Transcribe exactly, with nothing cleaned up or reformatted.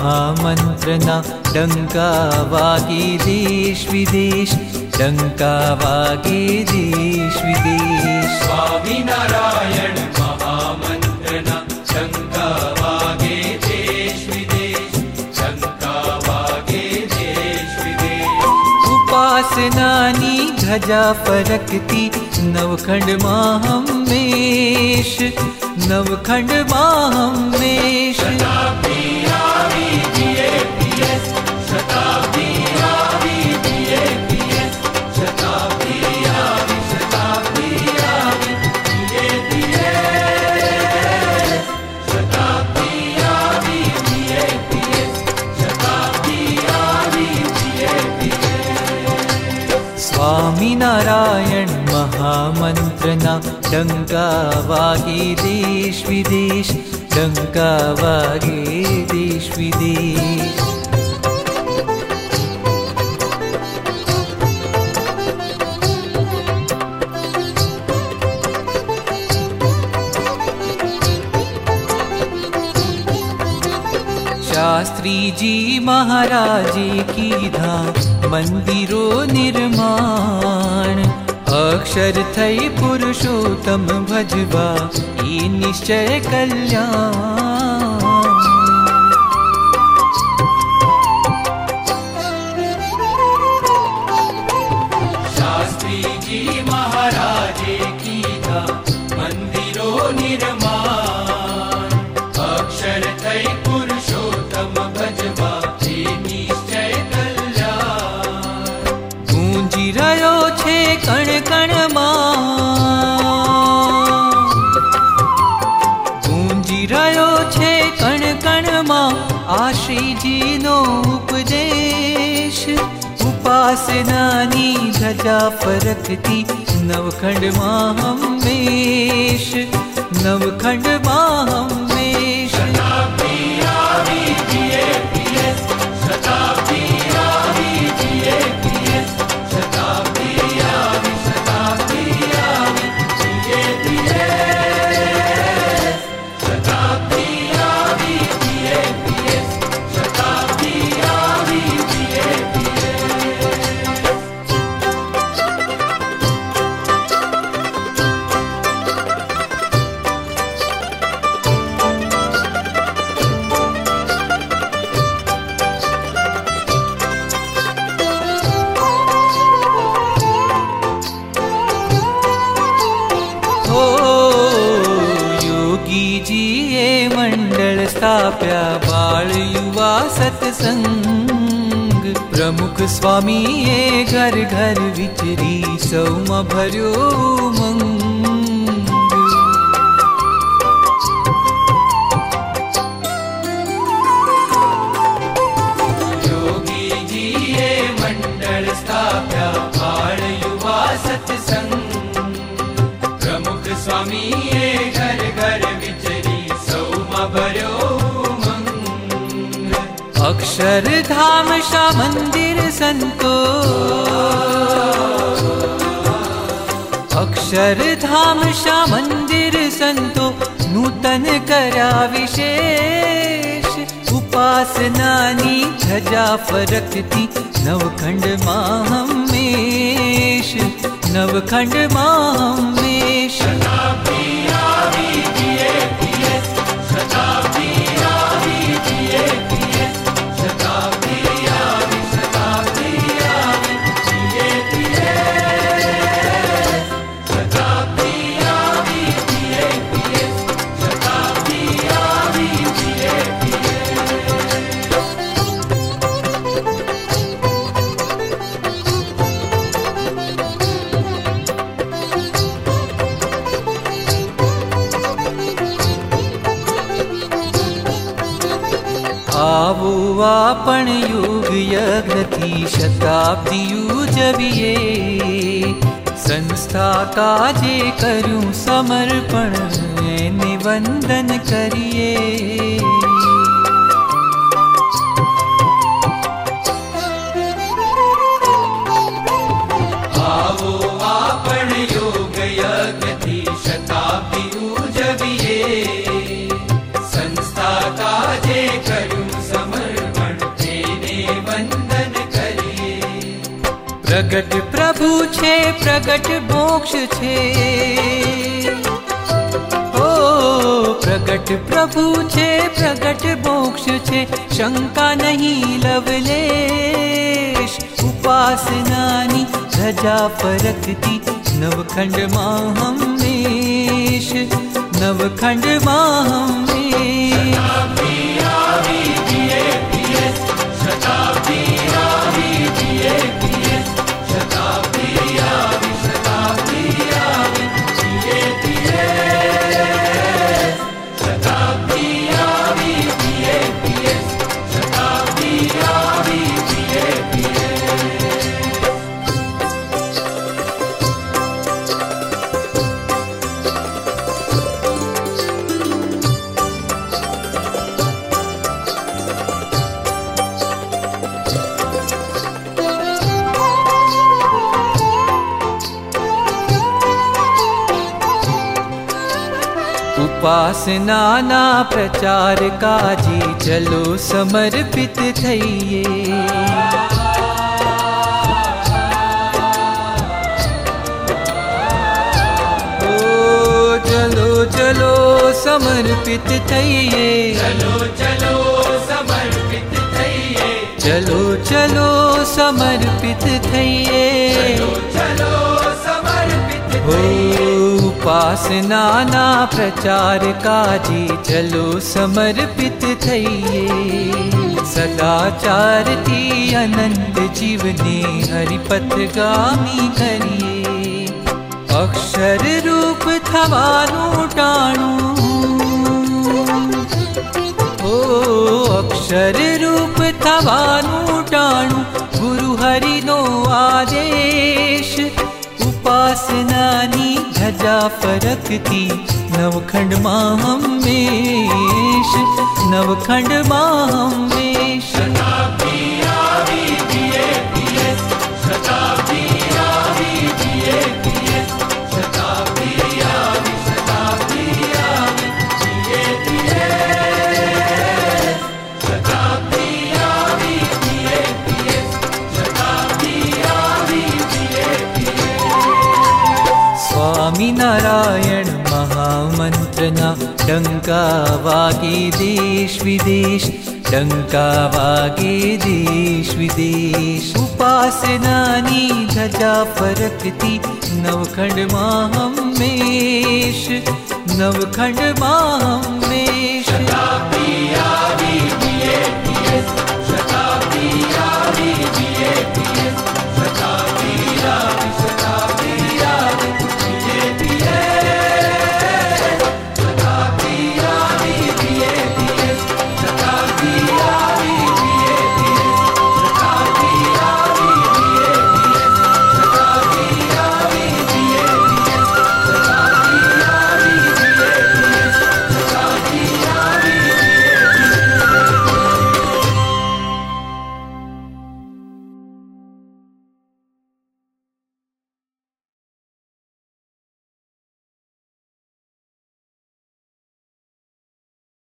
महामंत्रना डंका वागे देश विदेश, डंका वागे देश विदेश। स्वामीनारायण महामंत्रना डंका वागे देश विदेश, डंका वागे देश विदेश। उपासनानी ध्वजा फरकती नवखंड माहमेश, नवखंड माहमेश। शताब्दी आवी जीएपीएस, शताब्दी आवी जीएपीएस, शताब्दी आवी, शताब्दी आवी जीएपीएस, शताब्दी आवी जीएपीएस, शताब्दी आवी जीएपीएस। स्वामीनारायण महामंत्रना डंका वागे देश विदेश, डंका वागे देश विदेश। शास्त्री जी महाराजे की धा मंदिरों निर्माण, अक्षर थई पुरुषोत्तम भजवा ई निश्चय कल्याण। शास्त्री जी महाराजे की धा मंदिरों निर्माण, अक्षर थई पुरुषोत्तम भजवा ई निश्चय कल्याण। गूंजी रह्यो छे कण कण मां, गूंजी रह्यो छे कण कण मां आश्री जी नो उपदेश। उपासनानी ध्वजा फरकती नवखंड माहमेश, नवखंड माहमेश। शताब्दी आवी जीएपीएस, शताब्दी आवी जीएपीएस, शताब्दी आवी, शताब्दी आवी जीएपीएस, शताब्दी आवी जीएपीएस, शताब्दी आवी जीएपीएस। हो योगी जी ए मंडल स्थाप्या बाळ युवा सत्संग। प्रमुख स्वामी ए घर घर विचरी सौमा भर्यो मंग। योगी जी ए मंडल स्थाप्या बाळ युवा सत्संग। प्रमुख स्वामी ए घर घर विचरी सौमा भर्यो मंग। अक्षरधाम शा मंदिर संतो, अक्षरधाम शा मंदिर संतो नूतन कर्या विशेष। उपासनानी ध्वजा फरकती नवखंड माहमेश, नवखंड माहमेश। शताब्दी आवी जीएपीएस, शताब्दी आवी जीएपीएस, शताब्दी आवी, शताब्दी आवी जीएपीएस, शताब्दी आवी जीएपीएस, शताब्दी आवी आवो आपण युग यज्ञ थी शताब्दी उजविए। संस्था काजे करूं समर्पण ने वंदन करिए। आवो आपण योग यज्ञ थी शताब्दी उजविए। संस्था काजे करूं समर्पण प्रगट प्रभु छे प्रगट मोक्ष छे, ओ प्रगट प्रभु छे प्रगट मोक्ष छे, शंका नहीं लवलेश। उपासनानी धजा फरकती नवखंड मां हमेश, नवखंड मां हमेश। शताब्दी आवी दिए पियस, शताब्दी आवी दिए पियस, शताब्दी आवी, शताब्दी आवी दिए पियस, शताब्दी आवी दिए पियस, शताब्दी आवी दिए पियस। उपासना ना प्रचार काजी चलो समर्पित थईये। ओ चलो चलो समर्पित थईये, चलो चलो समर्पित थईये, चलो चलो समर्पित थईये, चलो चलो समर्पित हो थईये। उपासना ना प्रचार काजी चलो समर्पित थईये। सदाचार थी अनंत जीवने हरिपथ गामी करिए। अक्षर रूप थवानु टाणु, ओ अक्षर रूप थवानु टाणु, गुरु हरि नो आदेश। उपासनानी धजा फरकती नवखंड मां हमेश, नवखंड मां हमेश। शताब्दी आवी दिए पियस, शताब्दी आवी दिए पियस, शताब्दी आवी, शताब्दी आवी दिए पियस, शताब्दी आवी दिए पियस, शताब्दी आवी दिए पियस। स्वामी नारायण महामंत्रना डंका वागे देश विदेश, डंका वागे देश विदेश। उपासनानी धजा फरकती नवखंड मां हमेश, नवखंड मां हमेश। शताब्दी